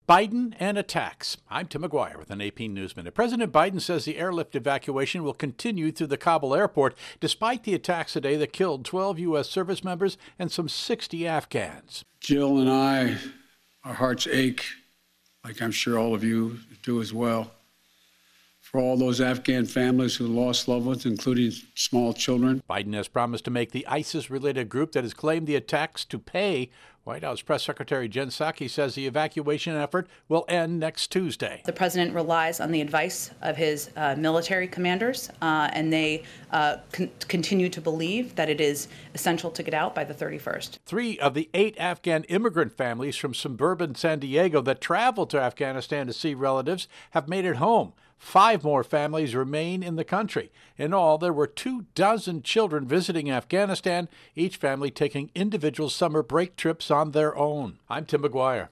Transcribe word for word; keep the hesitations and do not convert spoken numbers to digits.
Biden and attacks. I'm Tim McGuire with an A P News Minute. President Biden says the airlift evacuation will continue through the Kabul airport despite the attacks today that killed twelve U S service members and some sixty Afghans. Jill and I, our hearts ache, like I'm sure all of you do as well, for all those Afghan families who lost loved ones, including small children. Biden has promised to make the ISIS-related group that has claimed the attacks to pay. White House Press Secretary Jen Psaki says the evacuation effort will end next Tuesday. The president relies on the advice of his uh, military commanders, uh, and they uh, con- continue to believe that it is essential to get out by the thirty-first. Three of the eight Afghan immigrant families from suburban San Diego that traveled to Afghanistan to see relatives have made it home. Five more families remain in the country. In all, there were two dozen children visiting Afghanistan, each family taking individual summer break trips on their own. I'm Tim McGuire.